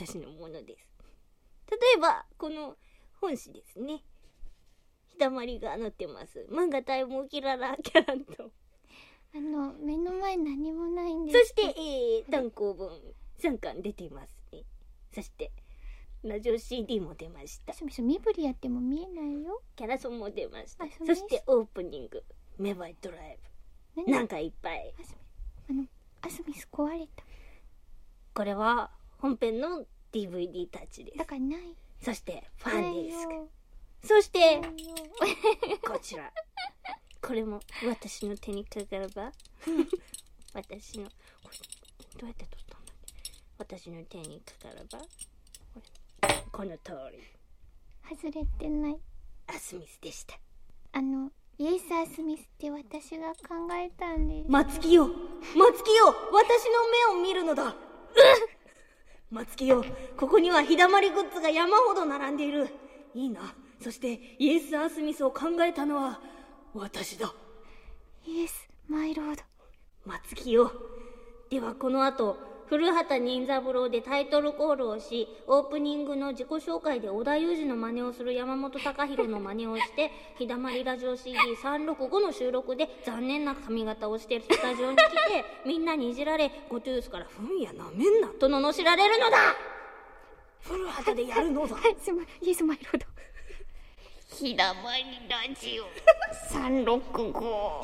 私のものです。例えばこの本誌ですね。ひだまりが載ってます。漫画タイムキララキャランと目の前何もないんです。 そして単行本3巻出ていますね。そしてラジオ CD も出ました。 身振りやっても見えないよ。 キャラソンも出ました。そしてオープニングメバイドライブなんかいっぱい。 アスミス壊れた。 これは本編の DVD たちです。 だからない。 そしてファンディスク、そしてこちらこれも私の手にかかれば私のこれどうやって撮ったんだっけ。私の手にかかればこの通り外れてない。 アスミスでした。 イエス・アスミスって私が考えたんです。 松木よ、私の目を見るのだ。松木よ、ここにはひだまりグッズが山ほど並んでいる。いいな。そしてイエス・アスミスを考えたのは私だ。 イエス・マイロード。 松木よ、ではこの後古畑任三郎でタイトルコールをし、オープニングの自己紹介で織田裕二の真似をする山本貴弘の真似をして、ひだまりラジオ CD365 の収録で残念な髪型をしてスタジオに来て、みんなにいじられ、ゴトゥースからふんやなめんなと罵られるのだ。古畑でやるのだ。 イエス・マイロード。 ひだまりラジオ365。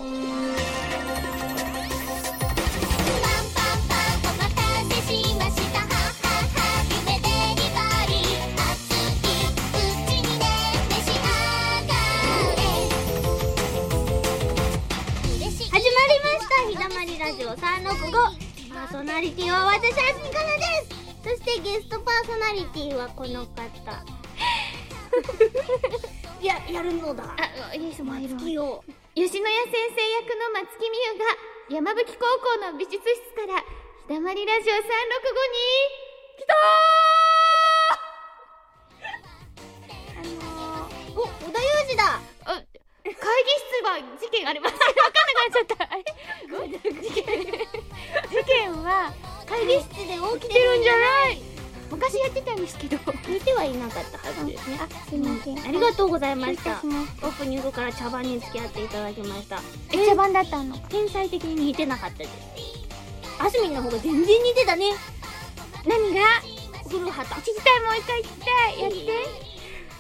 ひだまりラジオ365、パーソナリティは私、あすみかなです。そしてゲストパーソナリティはこの方やるのだ。 イエス・マイロード。 松木を吉野家先生役の松木美優が山吹高校の美術室からひだまりラジオ365に来たー。織田裕二だ。 会議室は事件あります。分かんなくなっちゃった。事件は会議室で起きてるんじゃない。昔やってたんですけど見てはいなかったはずですね。 すいません、 ありがとうございました。オ失礼しました。 ープニングから茶番に付き合っていただきました。 茶番だったの。 天才的に似てなかったです。あすみんの方が全然似てたね。 何が？ 古畑。 聞きたい、もう一回聞きたい。やって。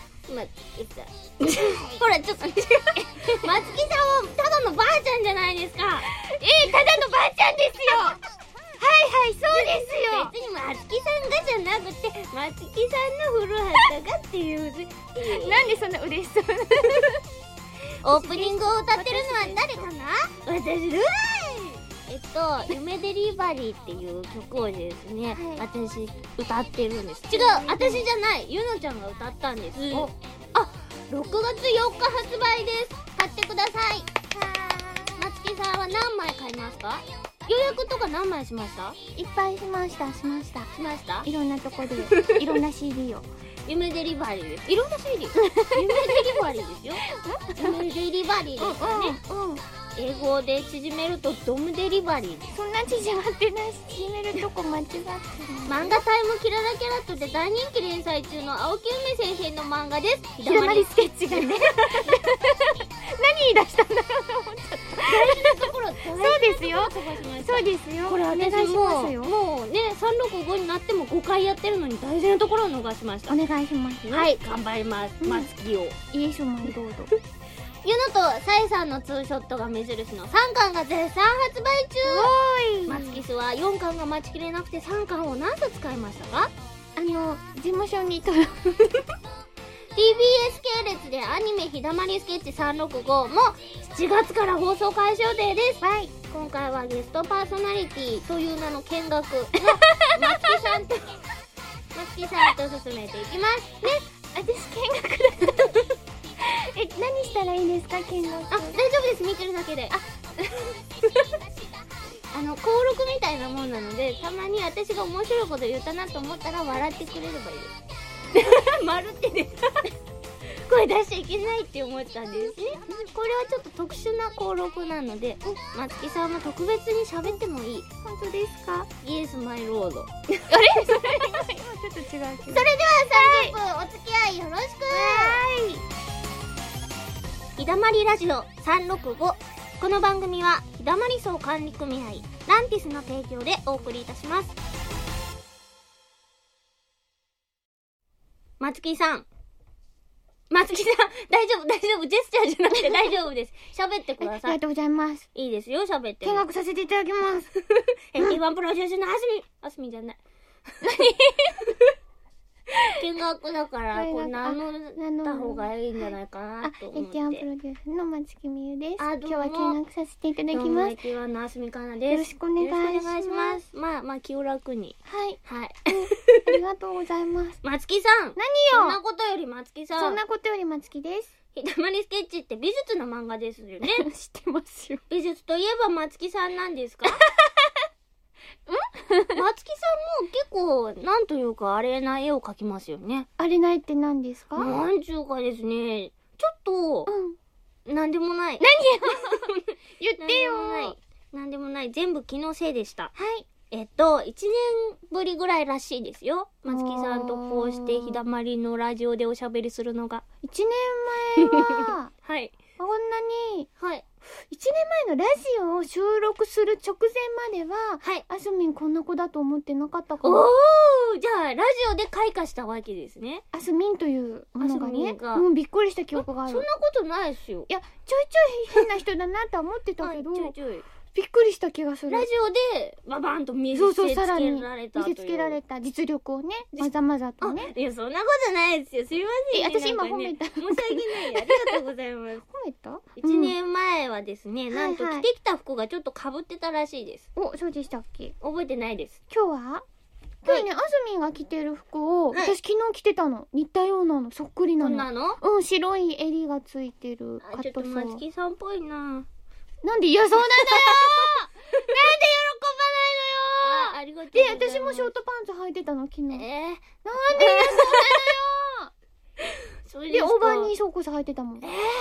ほらちょっと松木さんはただのばあちゃんじゃないですか。 ただのばあちゃんですよ。はい、そうですよ。 別に松木さんがじゃなくて、松木さんの古畑がっていう、 なんでそんな嬉しそうなオープニングを歌ってるのは誰かな。私ルー夢デリバリーっていう曲をですね、私歌ってるんです。違う、私じゃない、ゆのちゃんが歌ったんです。6月4日発売です。買ってください。松木さんは何枚買いますか？予約とか何枚しました？ いっぱいしました。 しました。 いろんなとこでいろんな CD を。 夢デリバリーです。いろんな CD 夢デリバリーですよ。夢デリバリーですよね。英語で縮めるとドムデリバリーです。 そんな縮まってないし、縮めるとこ間違ってる。 漫画タイムキララキャラットで大人気連載中の青木梅先生の漫画です。 ひだまりスケッチがね何言い出したんだろうと思っちゃった。 大事なところ、 そうですよ。そうですよ。 これ私お願いしますよ。 もうね、365になっても5回やってるのに大事なところを逃しました。 お願いしますよ。 はい、頑張ります。松木をイエス・マイロード。 ゆのとさえさんのツーショットが目印の3巻が絶賛発売中。松木氏は4巻が待ちきれなくて3巻を何冊買いましたか？ 事務所にTBS 系列でアニメひだまりスケッチ365も7月から放送開始予定です。今回はゲストパーソナリティという名の見学の松木さんと進めていきますね。 私見学だった何したらいいですか？見学。 大丈夫です、見てるだけで。登録みたいなもんなので、たまに私が面白いこと言ったなと思ったら笑ってくれればいいです。丸ってね声出しちゃいけないって思ったんですね。これはちょっと特殊な登録なので、松木さんも特別に喋ってもいい。 本当ですか？ イエスマイロード。 あれそれ今ちょっと違うけど。 それでは30分お付き合いよろしく。ひだまりラジオ365。この番組はひだまり荘管理組合ランティスの提供でお送りいたします。松木さん、大丈夫、ジェスチャーじゃなくて大丈夫です。喋ってください。 ありがとうございます。 いいですよ、喋って。 見学させていただきます。 T1 プロデュースのあすみじゃない。見学だから、こう名乗った方がいいんじゃないかなと思って。 T1 プロデュースの松木美優です。 今日は見学させていただきます。 T1 のあすみかなです。 よろしくお願いします。 まあ気を楽に。 はい。 はい。 ありがとうございます。 松木さん。 何よ。 そんなことより松木さん。 そんなことより松木です。 ひだまりスケッチって美術の漫画ですよね。 知ってますよ。 美術といえば松木さんなんですか？松木さんも結構なんというかあれな絵を描きますよね。 あれないって何ですか？ なんちゅうかですね、ちょっと、なんでもない。 何言ってよ。 なんでもない。全部気のせいでした。 はい。 1年ぶりぐらいらしいですよ。松木さんとこうしてひだまりのラジオでおしゃべりするのが。 1年前は、 はい。 こんなに、 はい。 1年前のラジオを収録する直前までは、 はい。 あすみんこんな子だと思ってなかったかも。 おー、じゃあラジオで開花したわけですね。 あすみんというものがね、びっくりした記憶がある。 そんなことないですよ。 いや、ちょいちょい変な人だなとは思ってたけど、 ちょいちょいびっくりした気がする。 ラジオでババンと見せつけられたという。 見せつけられた実力をね、まざまざとね。 いや、そんなことないですよ。すいません。 私今褒めた。 申し訳ない。ありがとうございます。 褒めた ？1年前はですね、なんと着てきた服がちょっと被ってたらしいです。 お、そうでしたっけ？ 覚えてないです。 今日ね、あすみんが着てる服を、私昨日着てたの。似たようなの、そっくりなの。 こんなの？ 白い襟がついてるカットソー。 ちょっと松木さんっぽいな。 なんで嫌そうなのよなんで喜ばないのよ。 ありがとうございます。 で、私もショートパンツ履いてたの、昨日。なんで嫌そうなのよで、オーバーニーソックス履いてたもん。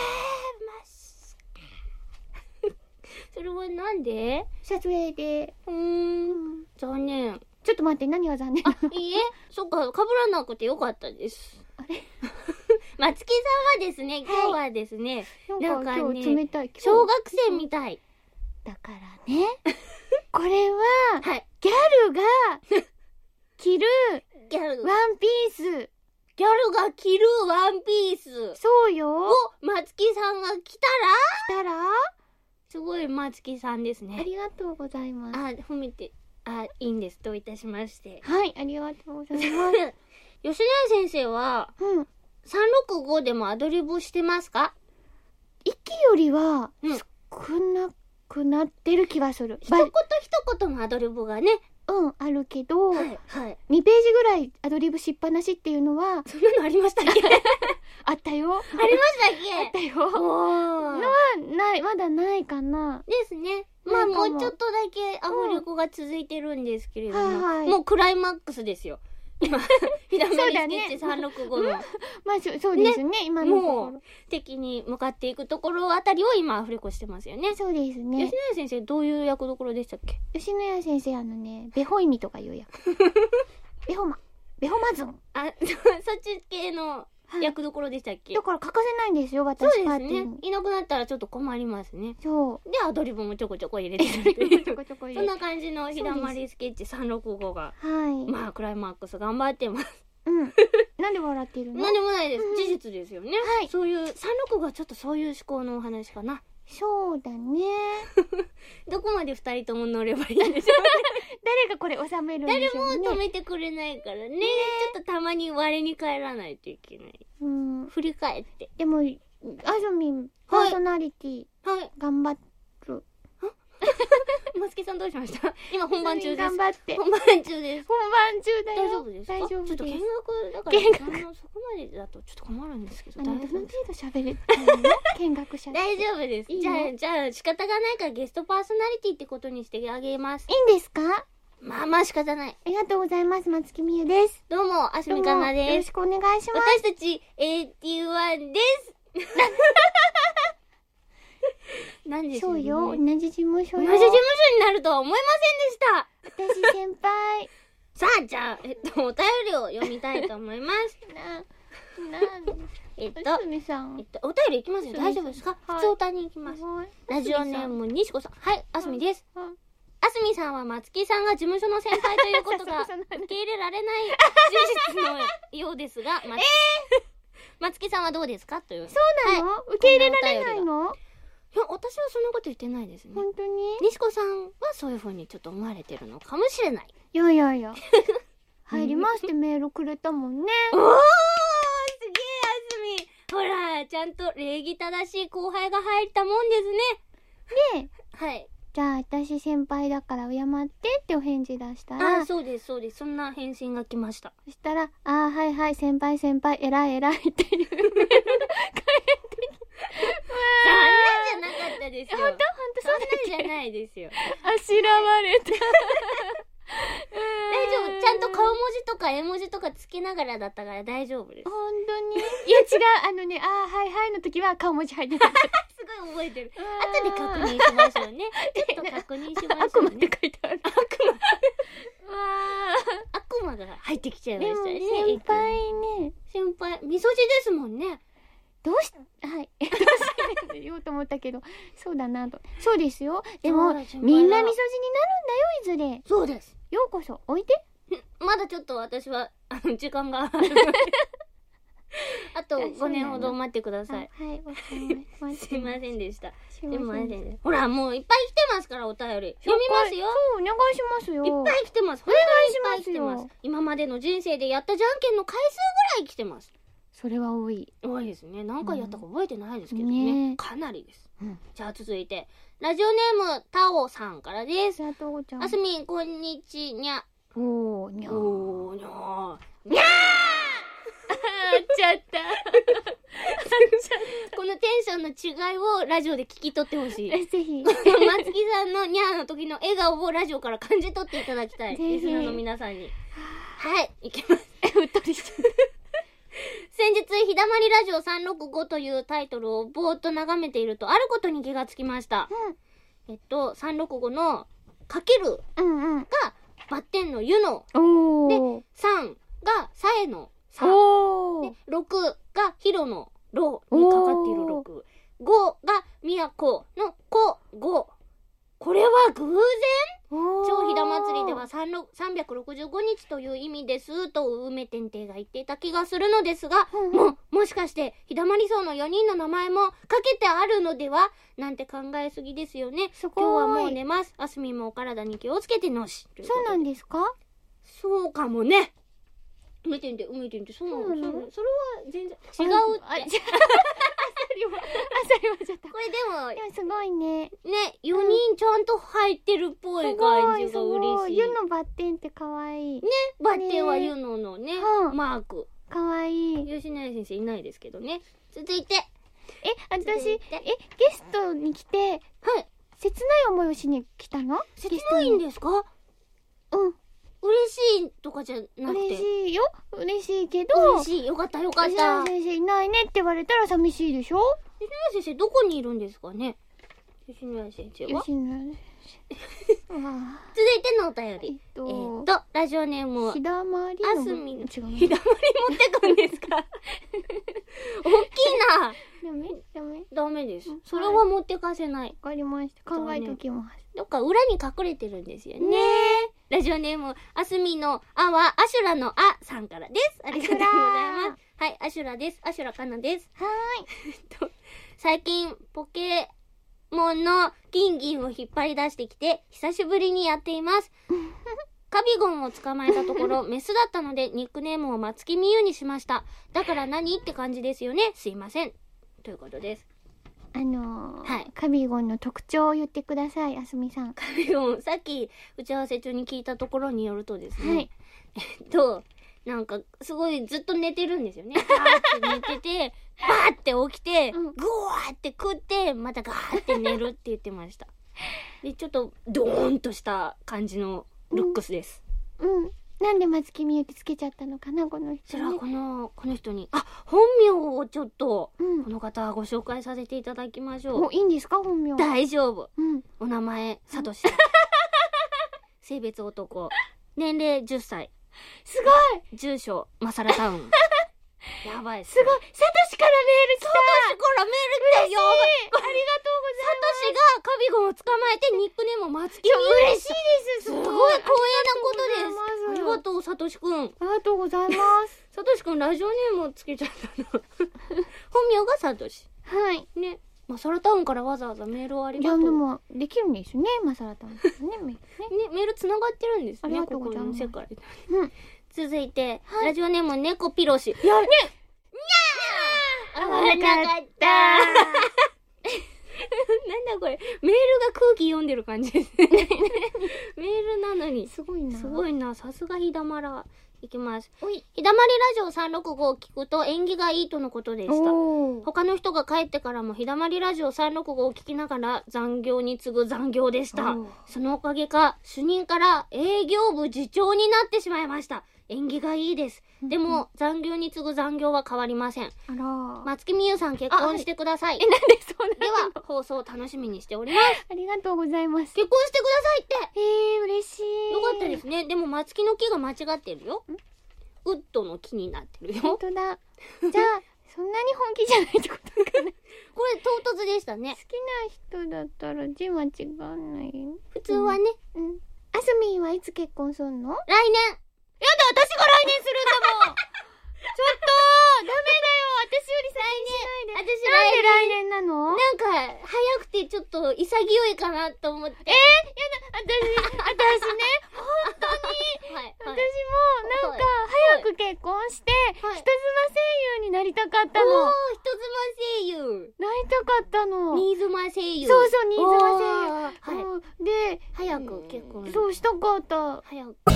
それはなんで？ 撮影で。 残念。 ちょっと待って、何が残念？ いいえ、そっか、被らなくてよかったです。あれ松木さんはですね、今日はですね、 なんかね、冷たい。 小学生みたい。 だからね、これは、ギャルが着るワンピース。 ギャルが着るワンピース。 そうよ。 を松木さんが着たらすごい松木さんですね。 ありがとうございます。 褒めて、いいんです。どういたしまして。 はい、ありがとうございます。 吉野家先生は、365でもアドリブしてますか？ 息よりは、少なくなってる気がする。 一言一言のアドリブがね。 あるけど、 2 ページぐらいアドリブしっぱなしっていうのは、 そんなのありましたっけ？ あったよ。 ありましたっけ？ あったよ。のは、まだないかな。 ですね。まあ、もうちょっとだけアフレコが続いてるんですけれども、もうクライマックスですよ。今、ひだまりスケッチ365の。 まあ、そうですね、今のところ。 もう、敵に向かっていくところあたりを今アフレコしてますよね。 そうですね。 吉野家先生、どういう役どころでしたっけ？ 吉野家先生、ベホイミとかいう役。ベホマズン。 そっち系の役どころでしたっけ？ だから欠かせないんですよ、私パーティーに。そうですね。いなくなったらちょっと困りますね。 そう。 で、アドリブもちょこちょこ入れてるっていう。そんな感じのひだまりスケッチ365が。まあ、クライマックス頑張ってます。 なんで笑ってるの？ なんでもないです。事実ですよね。そういう、365がちょっとそういう思考のお話かな。 そうだね。 どこまで2人とも乗ればいいんでしょうね。 誰がこれ収めるんでしょうね。 誰も止めてくれないからね。ちょっとたまに我に返らないといけない。振り返って。 でも、あずみん、パーソナリティ、頑張る。 松木さんどうしました？今本番中です。 頑張って。 本番中です。 本番中だよ。 大丈夫ですか？ 大丈夫です。 ちょっと見学だから、そこまでだとちょっと困るんですけど、 どの程度喋れる見学者。 大丈夫です。じゃあ仕方がないからゲストパーソナリティってことにしてあげます。 いいんですか？ まあまあ仕方ない。 ありがとうございます。松木美優です。 どうも、あすみかなよろです。 しくお願いします。 私たち AT1 です。何ですそうよ、同じ事務所よ。 同じ事務所になるとは思いませんでした。 私先輩。 さあ、じゃあ、お便りを読みたいと思います。 あすみさん。 お便りいきますよ。大丈夫ですか？普通お便りいきます。ラジオネームにしこさん。はい、あすみです。あすみさんは松木さんが事務所の先輩ということが受け入れられない事実のようですが、松木さんはどうですかという。 そうなの？受け入れられないの？ いや、私はそんなこと言ってないですね。 本当に？ にしこさんはそういう風にちょっと思われてるのかもしれない。 いやいやいや。入りますってメールくれたもんね。 おー、すげえ、あすみ。ほら、ちゃんと礼儀正しい後輩が入ったもんですね。 ねえ。 はい。 じゃあ私先輩だから敬ってってお返事出したら。 あ、そうです、そうです。そんな返信が来ました。 そしたら、はいはい、先輩、偉いっていうメールが返ってきて。 そんなんじゃなかったですよ。 ほんとそうだっけ？ そんなんじゃないですよ。 あしらわれた。 大丈夫。ちゃんと顔文字とか絵文字とかつけながらだったから大丈夫です。 本当に？いや違う、はいはいの時は顔文字入ってた。 すごい覚えてる。後で確認しましょうね。ちょっと確認しましょうね。 悪魔って書いてある。 悪魔が入ってきちゃいましたね。 先輩ね。 先輩、みそじですもんね。 どうして言おうと思ったけど、そうだなと。そうですよ。でも、みんなみそじになるんだよ、いずれ。 そうです。 ようこそ、おいで。 まだちょっと私は、時間がある。あと5年ほど待ってください。 はい、わかりました。 すいませんでした。 でもほら、もういっぱい来てますから、お便り。読みますよ。 そう、お願いしますよ。 いっぱい来てます。 お願いしますよ。 今までの人生でやったじゃんけんの回数ぐらい来てます。 それは多い。 多いですね。何回やったか覚えてないですけどね。かなりです。じゃあ続いて、ラジオネーム、タオさんからです。 あすみ、こんにちにゃ。 おー、にゃー。 おー、にゃー。 にゃーちゃった。 このテンションの違いをラジオで聞き取ってほしい。 ぜひ。 松木さんのニャーの時の笑顔をラジオから感じ取っていただきたい。リスナーの皆さんに。はい、いきます。 うっとりしてる。 先日、ひだまりラジオ365というタイトルをぼーっと眺めていると、あることに気がつきました。365のかけるがバッテンの湯の。で、3がさえのさ。で、6がひろのろにかかっている6。5がみやこのこ5。これは偶然？超ひだ祭りでは365日という意味ですと梅天帝が言っていた気がするのですが、もしかしてひだまり荘の4人の名前もかけてあるのではなんて考えすぎですよね。今日はもう寝ます。あすみもお体に気をつけてのし。 そうなんですか？ そうかもね。梅天帝、そうなの？それは全然違うって。 あさりはちゃった。 これでもすごいね。 ね、4人ちゃんと入ってるっぽい感じが嬉しい。 湯のバッテンってかわいい。 ね、バッテンは湯ののね、マーク。 かわいい。 吉永先生いないですけどね。続いて。 私、ゲストに来て、 はい。 切ない思いをしに来たの？ 切ないんですか？ うん。 嬉しいとかじゃなくて。 嬉しいよ。嬉しいけど。 嬉しい。よかった。 吉永先生いないねって言われたら寂しいでしょ？ 吉永先生どこにいるんですかね？吉永先生は？ 吉永先生。 続いてのお便り。ラジオネーム。 ひだまりあすみの。 違う。 ひだまり持ってくんですか？大きいな。ダメです。それは持ってかせない。 わかりました。考えときます。 どっか裏に隠れてるんですよね。ラジオネーム、あすみのあは、アシュラのあさんからです。ありがとうございます。はい、アシュラです。アシュラかなです。 はーい。 最近、ポケモンのギンを引っ張り出してきて、久しぶりにやっています。カビゴンを捕まえたところ、メスだったので、ニックネームを松木美優にしました。だから何って感じですよね。すいません。ということです。 カビゴンの特徴を言ってください、あすみさん。 カビゴン、さっき打ち合わせ中に聞いたところによるとですね。 はい。 なんか、すごいずっと寝てるんですよね。バーって寝てて、バーって起きて、グワーって食って、またガーって寝るって言ってました。で、ちょっと、ドーンとした感じのルックスです。 なんで松木みゆきつけちゃったのかな、この人、ね。 それはこの人に、本名をちょっと、この方ご紹介させていただきましょう。 いいんですか、本名。 大丈夫。お名前、さとし。性別男。年齢10歳。 すごい。 住所、マサラタウン。やばい。 すごい。サトシからメール来た。 サトシからメール来たよ。 嬉しい。ありがとうございます。 サトシがカビゴンを捕まえてニックネームを松木みゆき。 嬉しいです。 すごい光栄なことです。ありがとう、サトシくん。 ありがとうございます。 サトシくんラジオネームをつけちゃったの。本名がサトシ。 はい。 ね。マサラタウンからわざわざメールをありがとう。 いや、でも、できるんですね、マサラタウン。ね、 メール繋がってるんですね。 ありがとうございます。 ここの世界。続いて、ラジオネーム猫ピロシ。 いや、ね。 にゃー。わかった。なんだこれ。メールが空気読んでる感じですね。メールなのに。 すごいな。 すごいな。さすがひだまら。いきます。ひだまりラジオ365を聞くと縁起がいいとのことでした。他の人が帰ってからもひだまりラジオ365を聞きながら残業に次ぐ残業でした。そのおかげか主任から営業部次長になってしまいました。縁起がいいです。でも残業に次ぐ残業は変わりません。松木みゆさん結婚してください。 なんでそうなの？ では放送楽しみにしております。 ありがとうございます。 結婚してくださいって。 嬉しい。 よかったですね。でも松木の木が間違ってるよ。ウッドの木になってるよ。 本当だ。じゃあそんなに本気じゃないってことかな。 これ唐突でしたね。 好きな人だったら字間違わないよ。 普通はね。 あすみんはいつ結婚するの？ 来年。 やだ、私が来年するんだもん。ちょっとダメだよ、私より先にしないで。 私なんで来年なの？ なんか早くてちょっと潔いかなと思って。 やだ、私ね、本当に、私もなんか早く結婚して人妻声優になりたかったの。 人妻声優。 なりたかったの。 新妻声優。 そう、新妻声優。で、 早く結婚。 そうしたかった。 早く。